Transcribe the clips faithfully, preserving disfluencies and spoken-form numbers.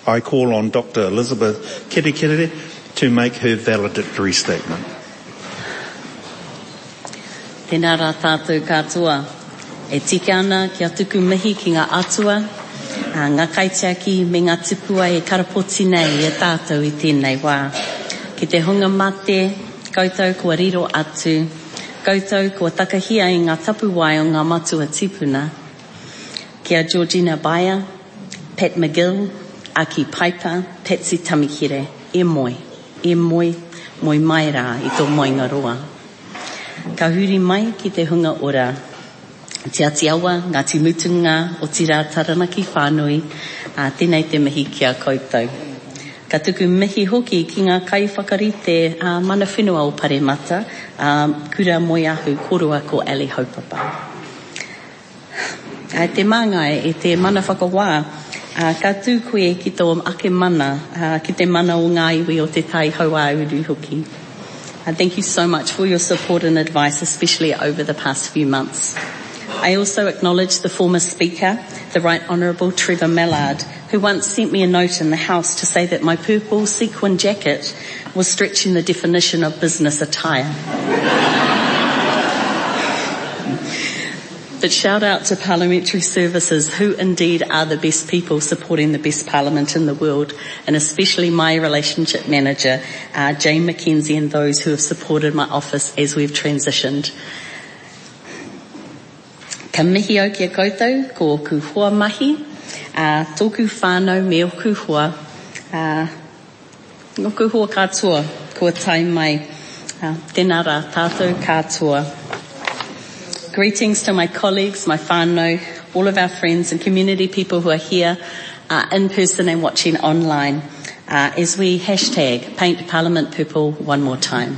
I call on Doctor Elizabeth Kirikiri to make her valedictory statement. Tēnā rā tātou katoa. E tika ana kia tuku mihi ki ngā atua, a ngā kaitiaki me ngā tupua e karapoti nei e tātou i tēnei wā. Ki te hunga mate, koutou kua riro atu, koutou kua takahia i ngā tapu wai o ngā matua tipuna. Kia Georgina Baia, Pat McGill, Aki Piper, Patsy Tamikere, e moi, e moi, moi mai rā i tō moinga roa. Ka huri mai ki te hunga ora. Te ati awa, Ngāti Mutunga, o tira Taranaki whānui, a tēnei te mihi kia koutou. Ka tuku mihi hoki ki ngā kai whakarite a mana whenua o Paremata, a kura moi ahu korua ko Ali Haupapa. A te māngai e te mana whakawā, a ka tū koe ki tō ake mana, a ki te mana o ngā iwi o te tai haua uru hoki. I thank you so much for your support and advice, especially over the past few months. I also acknowledge the former Speaker, the Right Honourable Trevor Mallard, who once sent me a note in the House to say that my purple sequin jacket was stretching the definition of business attire. But shout out to Parliamentary Services, who indeed are the best people supporting the best Parliament in the world, and especially my relationship manager, uh, Jane McKenzie, and those who have supported my office as we've transitioned. Ka mihi au kia koutou, ko kuhua mahi, uh, tōku whānau me o kuhua, uh, no kuhua katoa, kua tai mai, uh, tēnā rā tātou katoa. Greetings to my colleagues, my whānau, all of our friends and community people who are here uh, in person and watching online uh, as we hashtag Paint Parliament Purple one more time.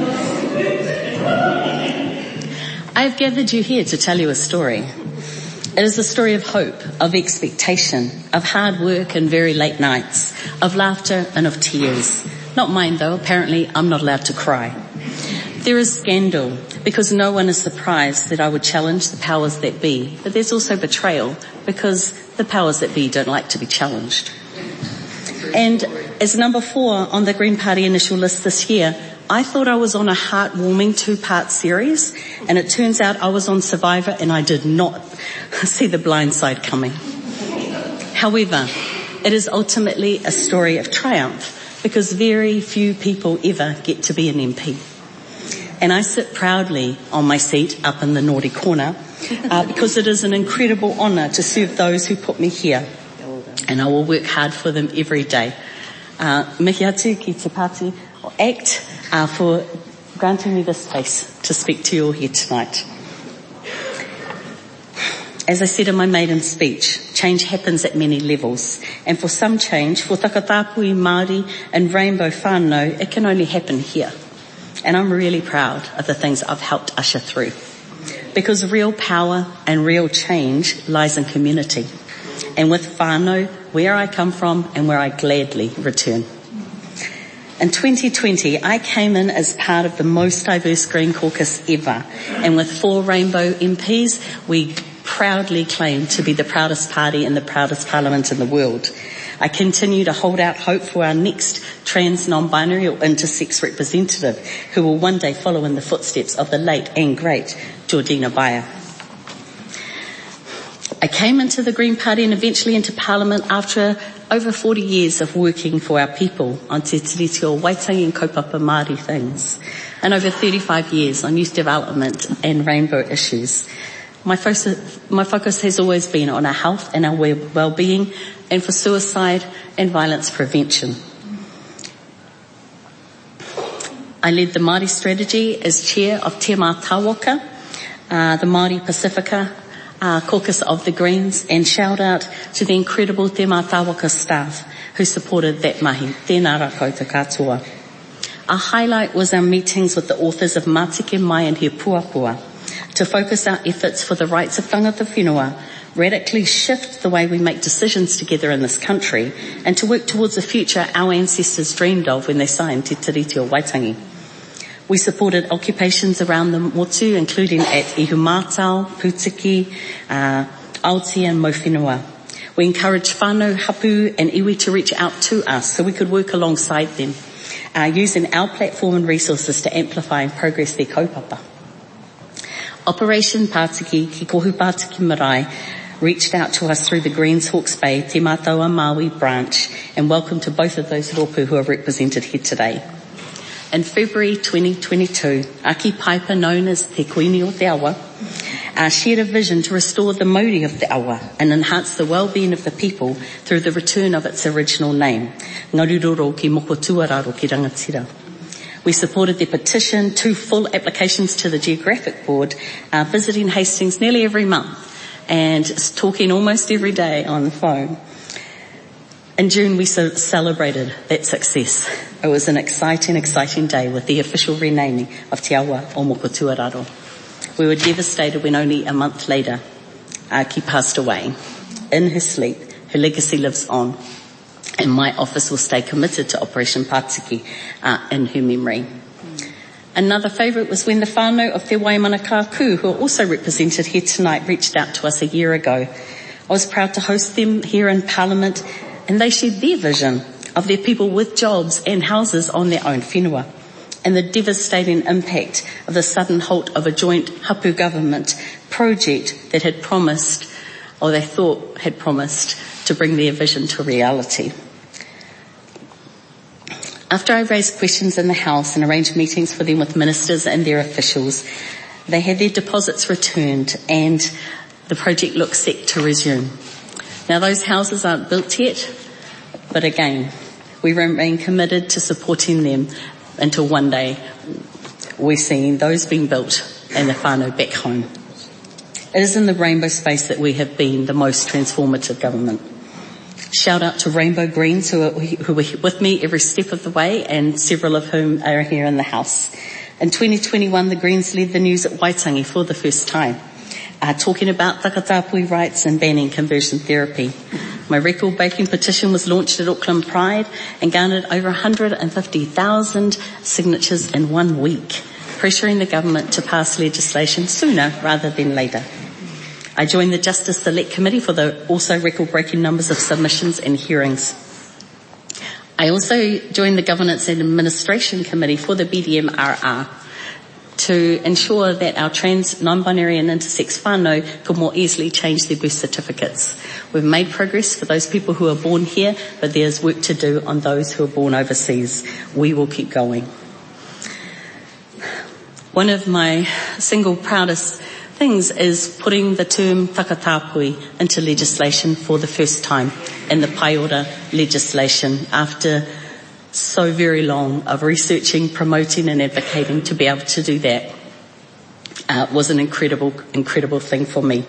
I have gathered you here to tell you a story. It is a story of hope, of expectation, of hard work and very late nights, of laughter and of tears. Not mine though, apparently I'm not allowed to cry. There is scandal because no one is surprised that I would challenge the powers that be, but there's also betrayal because the powers that be don't like to be challenged. And as number four on the Green Party initial list this year, I thought I was on a heartwarming two-part series, and it turns out I was on Survivor and I did not see the blind side coming. However, it is ultimately a story of triumph because very few people ever get to be an M P. And I sit proudly on my seat up in the naughty corner uh, because it is an incredible honour to serve those who put me here. And I will work hard for them every day. Uh, mihi atu ki te Pāti o ACT uh, for granting me this space to speak to you all here tonight. As I said in my maiden speech, change happens at many levels. And for some change, for Takatapui, Māori and Rainbow whānau, it can only happen here. And I'm really proud of the things I've helped usher through. Because real power and real change lies in community. And with whānau, where I come from and where I gladly return. In twenty twenty, I came in as part of the most diverse Green Caucus ever. And with four Rainbow M Ps, we proudly claim to be the proudest party and the proudest parliament in the world. I continue to hold out hope for our next trans, non-binary or intersex representative who will one day follow in the footsteps of the late and great Georgina Baia. I came into the Green Party and eventually into Parliament after over forty years of working for our people on Te Tiriti o Waitangi and kaupapa Māori things, and over thirty-five years on youth development and rainbow issues. My focus, my focus has always been on our health and our well-being, and for suicide and violence prevention. I led the Māori strategy as chair of Te Mā Tāwaka, uh, the Māori Pacifica uh, caucus of the Greens, and shout out to the incredible Te Mā Tāwaka staff who supported that mahi. Tēnā rā koutou katoa. Our highlight was our meetings with the authors of Mātike Mai and He Puapua to focus our efforts for the rights of tangata whenua, radically shift the way we make decisions together in this country, and to work towards a future our ancestors dreamed of when they signed Te Tiriti o Waitangi. We supported occupations around the motu, including at Ihumātao, Putiki, uh, Aotea and Mowhenua. We encouraged whānau, hapu and iwi to reach out to us so we could work alongside them, uh, using our platform and resources to amplify and progress their kaupapa. Operation Pātiki, ki kohu Pātiki Marae, reached out to us through the Greens Hawke's Bay Te Mātaua Māui branch, and welcome to both of those rōpū who are represented here today. In February twenty twenty-two, Aki Paipa, known as Te Kuini o Te Awa, uh, shared a vision to restore the mauri of Te Awa and enhance the well-being of the people through the return of its original name, Ngaruroro ki moko tuararo ki rangatira. We supported their petition, two full applications to the Geographic Board, uh, visiting Hastings nearly every month and talking almost every day on the phone. In June, we so celebrated that success. It was an exciting, exciting day with the official renaming of Te Awa o Moko Tuararo. We were devastated when only a month later, Aki passed away. In her sleep, her legacy lives on, and my office will stay committed to Operation Pātiki uh, in her memory. Another favourite was when the whānau of Te Waimanakaku, who are also represented here tonight, reached out to us a year ago. I was proud to host them here in Parliament, and they shared their vision of their people with jobs and houses on their own whenua, and the devastating impact of the sudden halt of a joint hapu government project that had promised, or they thought had promised, to bring their vision to reality. After I raised questions in the House and arranged meetings for them with ministers and their officials, they had their deposits returned and the project looks set to resume. Now those houses aren't built yet, but again, we remain committed to supporting them until one day we're seeing those being built and the whānau back home. It is in the rainbow space that we have been the most transformative government. Shout out to Rainbow Greens who are, who were with me every step of the way, and several of whom are here in the House. In twenty twenty-one, the Greens led the news at Waitangi for the first time, uh, talking about takatapui rights and banning conversion therapy. My record-breaking petition was launched at Auckland Pride and garnered over one hundred fifty thousand signatures in one week, pressuring the government to pass legislation sooner rather than later. I joined the Justice Select Committee for the also record-breaking numbers of submissions and hearings. I also joined the Governance and Administration Committee for the B D M R R to ensure that our trans, non-binary and intersex whānau could more easily change their birth certificates. We've made progress for those people who are born here, but there's work to do on those who are born overseas. We will keep going. One of my single proudest things is putting the term takatapui into legislation for the first time in the Paiora legislation after so very long of researching, promoting and advocating. To be able to do that uh, was an incredible, incredible thing for me.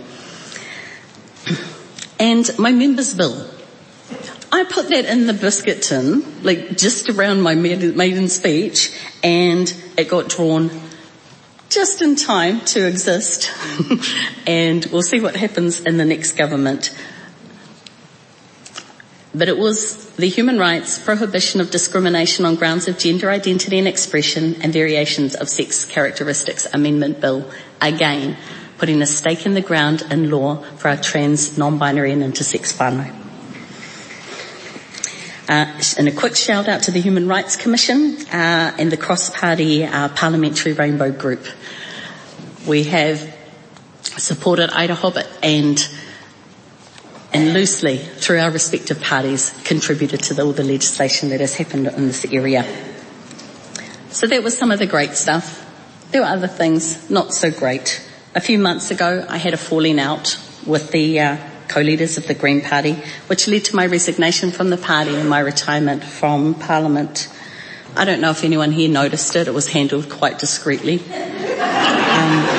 And my members' bill, I put that in the biscuit tin, like just around my maiden speech, and it got drawn just in time to exist. And we'll see what happens in the next government. But it was the Human Rights Prohibition of Discrimination on Grounds of Gender Identity and Expression and Variations of Sex Characteristics Amendment Bill, again, putting a stake in the ground in law for our trans, non-binary and intersex whānau. Uh, and a quick shout out to the Human Rights Commission uh, and the cross-party uh, parliamentary Rainbow Group. We have supported Ida Hobbit and and loosely, through our respective parties, contributed to the, all the legislation that has happened in this area. So that was some of the great stuff. There were other things not so great. A few months ago, I had a falling out with the uh, co-leaders of the Green Party, which led to my resignation from the party and my retirement from Parliament. I don't know if anyone here noticed it. It was handled quite discreetly. Um,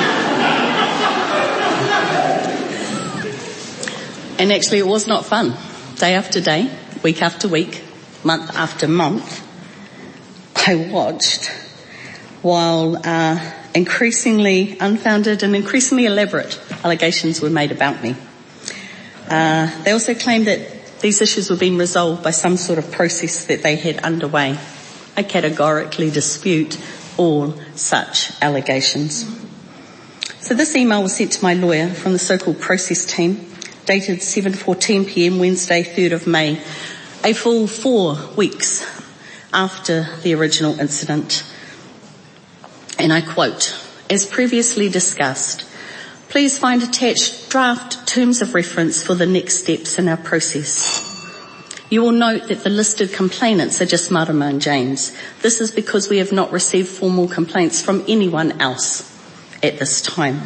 And actually it was not fun. Day after day, week after week, month after month, I watched while uh, increasingly unfounded and increasingly elaborate allegations were made about me. Uh, they also claimed that these issues were being resolved by some sort of process that they had underway. I categorically dispute all such allegations. So this email was sent to my lawyer from the so-called process team, dated seven fourteen p m Wednesday, third of May, a full four weeks after the original incident. And I quote, "As previously discussed, please find attached draft terms of reference for the next steps in our process. You will note that the listed complainants are just Marama and James. This is because we have not received formal complaints from anyone else at this time."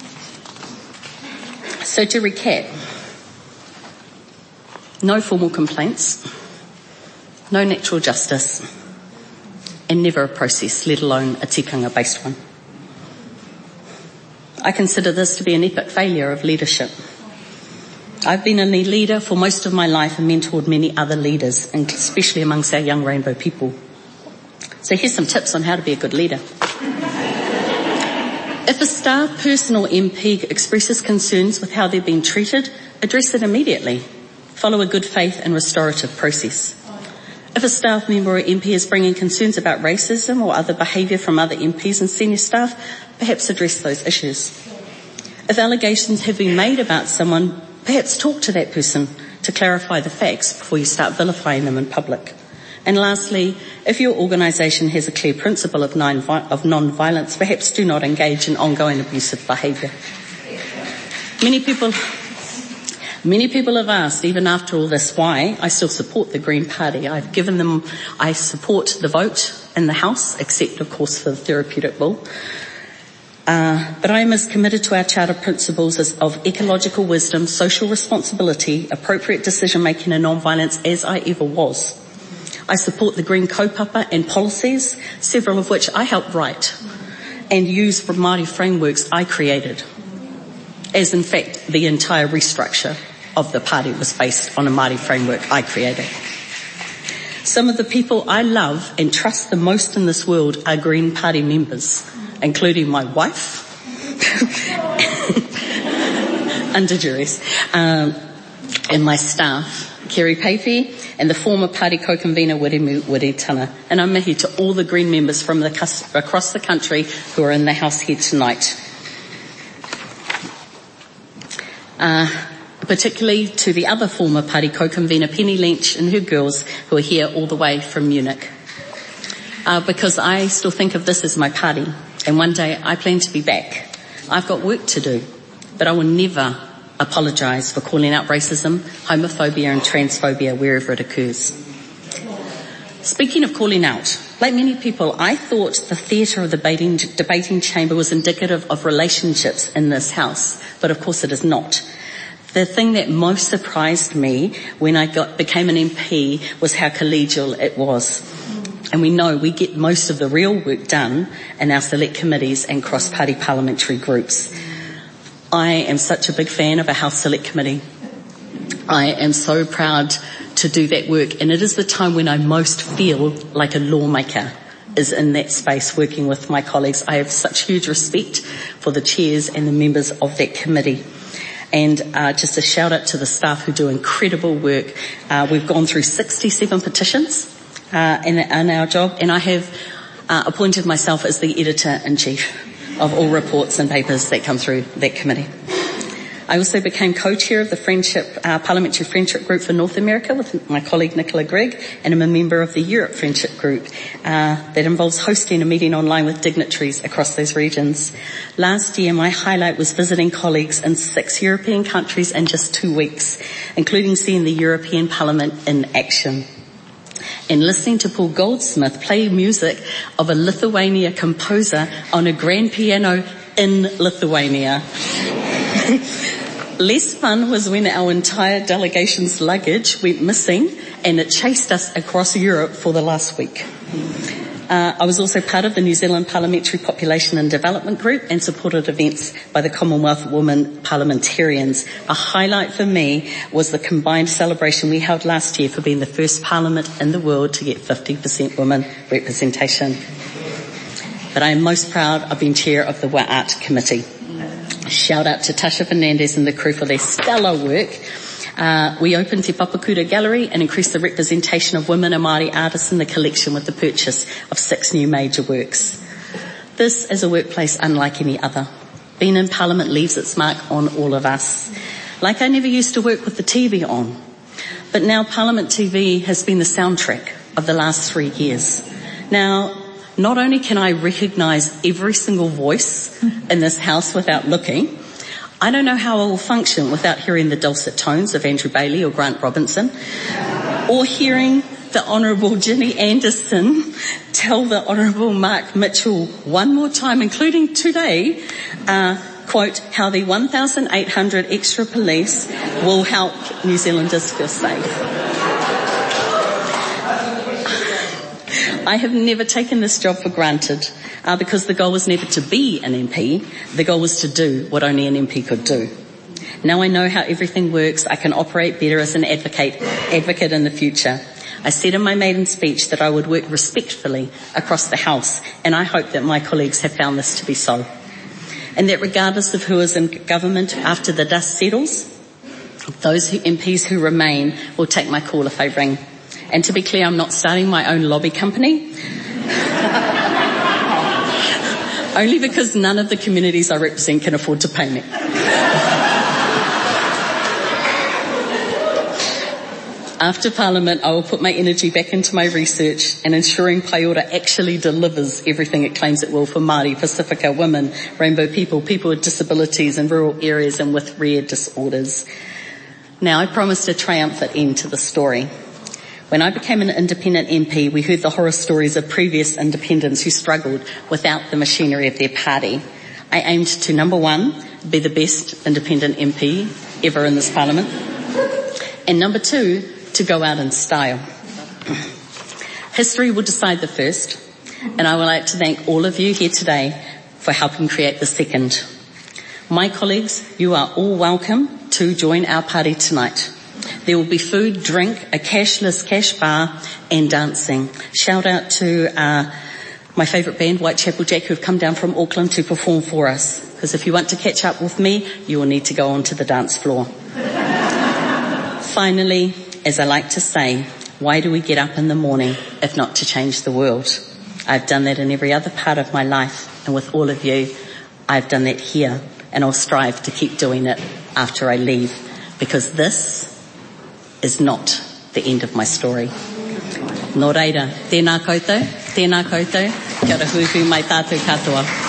So to recap, no formal complaints, no natural justice, and never a process, let alone a tikanga-based one. I consider this to be an epic failure of leadership. I've been a leader for most of my life and mentored many other leaders, and especially amongst our young rainbow people. So here's some tips on how to be a good leader. If a staff person or M P expresses concerns with how they're being treated, address it immediately. Follow a good faith and restorative process. If a staff member or M P is bringing concerns about racism or other behaviour from other M Ps and senior staff, perhaps address those issues. If allegations have been made about someone, perhaps talk to that person to clarify the facts before you start vilifying them in public. And lastly, if your organisation has a clear principle of non-violence, perhaps do not engage in ongoing abusive behaviour. Many people, many people have asked, even after all this, why I still support the Green Party. I've given them, I support the vote in the House, except of course for the therapeutic bill. Uh, but I am as committed to our charter principles as of ecological wisdom, social responsibility, appropriate decision making and non-violence as I ever was. I support the Green Kaupapa and policies, several of which I helped write and use from Māori frameworks I created, as in fact the entire restructure of the party was based on a Māori framework I created. Some of the people I love and trust the most in this world are Green Party members, including my wife, under duress, um, and my staff, Kerry Paipi, and the former party co-convener Wiremu Wiritana. And I'm mihi to all the Green members from the, across the country who are in the House here tonight. Uh, particularly to the other former party co-convener Penny Lynch and her girls who are here all the way from Munich. Uh, because I still think of this as my party, and one day I plan to be back. I've got work to do, but I will never apologise for calling out racism, homophobia and transphobia wherever it occurs. Speaking of calling out, like many people, I thought the theatre of the debating, debating chamber was indicative of relationships in this House, but of course it is not. The thing that most surprised me when I got, became an M P was how collegial it was. And we know we get most of the real work done in our select committees and cross-party parliamentary groups. I am such a big fan of a House Select Committee. I am so proud to do that work, and it is the time when I most feel like a lawmaker is in that space working with my colleagues. I have such huge respect for the chairs and the members of that committee. And uh, just a shout out to the staff who do incredible work. Uh, we've gone through sixty-seven petitions uh, in, in our job, and I have uh, appointed myself as the editor-in-chief of all reports and papers that come through that committee. I also became co-chair of the Friendship, uh, Parliamentary Friendship Group for North America with my colleague Nicola Grigg, and I'm a member of the Europe Friendship Group uh, that involves hosting a meeting online with dignitaries across those regions. Last year, my highlight was visiting colleagues in six European countries in just two weeks, including seeing the European Parliament in action and listening to Paul Goldsmith play music of a Lithuania composer on a grand piano in Lithuania. Less fun was when our entire delegation's luggage went missing and it chased us across Europe for the last week. Uh, I was also part of the New Zealand Parliamentary Population and Development Group and supported events by the Commonwealth Women Parliamentarians. A highlight for me was the combined celebration we held last year for being the first parliament in the world to get fifty percent women representation. But I am most proud of being chair of the Wa'at Committee. Shout out to Tasha Fernandez and the crew for their stellar work. Uh, we opened Te Papakura Gallery and increased the representation of women and Māori artists in the collection with the purchase of six new major works. This is a workplace unlike any other. Being in Parliament leaves its mark on all of us. Like I never used to work with the T V on. But now Parliament T V has been the soundtrack of the last three years. Now, not only can I recognise every single voice in this house without looking, I don't know how I will function without hearing the dulcet tones of Andrew Bailey or Grant Robinson, or hearing the Honourable Ginny Anderson tell the Honourable Mark Mitchell one more time, including today, uh, quote, how the one thousand eight hundred extra police will help New Zealanders feel safe. I have never taken this job for granted uh, because the goal was never to be an M P. The goal was to do what only an M P could do. Now I know how everything works. I can operate better as an advocate, advocate in the future. I said in my maiden speech that I would work respectfully across the House, and I hope that my colleagues have found this to be so. And that regardless of who is in government after the dust settles, those who, M Ps who remain will take my call if I ring. And to be clear, I'm not starting my own lobby company. Only because none of the communities I represent can afford to pay me. After Parliament, I will put my energy back into my research and ensuring Pai Ora actually delivers everything it claims it will for Māori, Pacifica, women, rainbow people, people with disabilities in rural areas and with rare disorders. Now, I promised a triumphant end to the story. When I became an independent M P, we heard the horror stories of previous independents who struggled without the machinery of their party. I aimed to, number one, be the best independent M P ever in this Parliament, and number two, to go out in style. History will decide the first, and I would like to thank all of you here today for helping create the second. My colleagues, you are all welcome to join our party tonight. There will be food, drink, a cashless cash bar and dancing. Shout out to uh, my favourite band, Whitechapel Jack, who have come down from Auckland to perform for us. Because if you want to catch up with me, you will need to go onto the dance floor. Finally, as I like to say, why do we get up in the morning if not to change the world? I've done that in every other part of my life, and with all of you, I've done that here, and I'll strive to keep doing it after I leave, because this is not the end of my story. Nō reira, tēnā koutou, tēnā koutou, kia ora huihui mai tātou katoa.